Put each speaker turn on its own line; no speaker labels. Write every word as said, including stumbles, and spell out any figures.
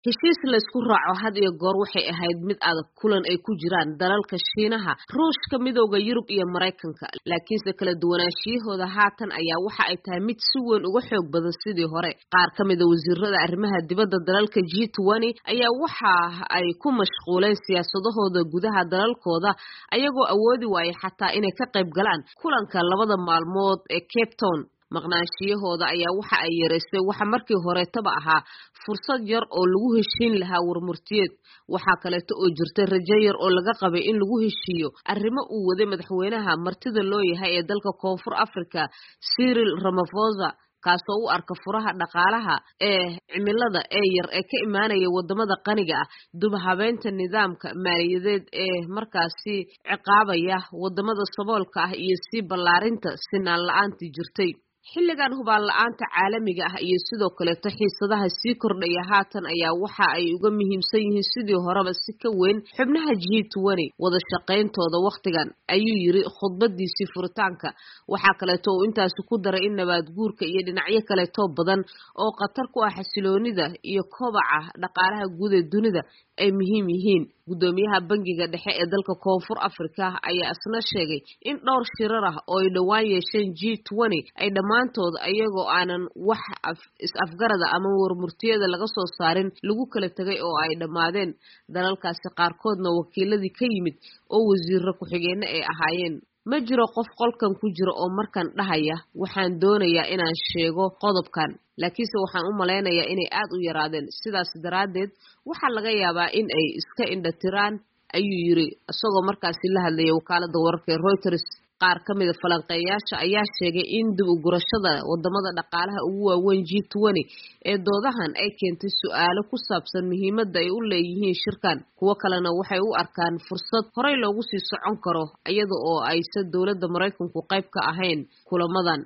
heshiis la isku raaco had iyo goor waxay ahayd mid adag kulan ay ku jiraan dalalka Shiinaha, Ruushka, Midowga Yurub iyo Mareykanka. Laakiinse kala duwanaanshiyahooda haatan ayaa waxa ay tahay mid si weyn uga xoog badan sidii hore. Qaar ka mid ah wasiirada arrimaha dibadda dalalka G twenty ayaa waxa ay ku mashquuleen siyaasadahooda gudaha dalalkooda ayagoo awoodi waayay xataa inay ka qayb galaan kulanka labada maalmood ee Cape Town. maqnaanshiyahooda ayaa waxa ay yareysay waxa markii hore taba ahaa fursad yar oo lagu heshiin lahaa warmurtiyeed. waxa kale oo jirtay rajo yar oo laga qabay in lagu heshiiyo arrimo uu waday madaxweynaha martida loo yahay ee dalka Koonfur Afrika Cyril Ramaphosa, kaasoo u arka furaha dhaqaalaha ee cimilada ee yar ee ka imaanaya wadamada qaniga ah dib habeynta nidaamka maaliyadeed ee markaasi ciqaabaya wadamada saboolka ah iyo si ballaarinta sinaan la'aantii jirtay. xilligan hubaan la'aanta caalamiga ah iyo sidoo kale xiisadaha sii kordhaya haatan ayaa waxa ay uga muhiimsan yihiin sidii horeba si ka weyn xubnaha G twenty wada shaqeyntooda waqtigan, ayuu yiri khudbadiisii furitaanka. waxa kale oo intaas ku daray in nabaad guurka iyo dhinacyo kale oo badan oo qatar ku ah xasiloonida iyo kobaca dhaqaalaha guud ee dunida ay muhiim yihiin. gudoomiyaha bangiga dhexe ee dalka Koonfur Afrika ayaa asna sheegay in dhowr shirar ah oo ay dhawaan yeesheen G twenty ay dhamaantood ayagoo aanan wax is afgarada ama warmurtiyada laga soo saarin lagu kala tagay oo ay dhamaadeen. dalalkaasi qaarkoodna wakiiladii ka yimid oo wasiirro ku xigeenna ay ahaayeen. ma jiro qof qolkan ku jira oo markan dhahaya waxaan doonayaa inaan sheego qodobkan, laakiinse waxaan u maleynayaa inay aad u yaraadeen. sidaas daraadeed waxaa laga yaabaa in ay iska indhatiraan, ayuu yiri isagoo markaasi la hadlayay wakaalada wararka ee Reuters. qaar ka mid ah falanqeeyaasha ayaa sheegay in dib u gurashada wadamada dhaqaalaha ugu waaweyn G twenty ee doodahan ay keentay su'aalo ku saabsan muhiimadda ay u leeyihiin shirkan. kuwa kalena waxay u arkaan fursad horey loogu sii socon karo iyada oo aysan dowladda Mareykanku qayb ka ahayn kulamadan.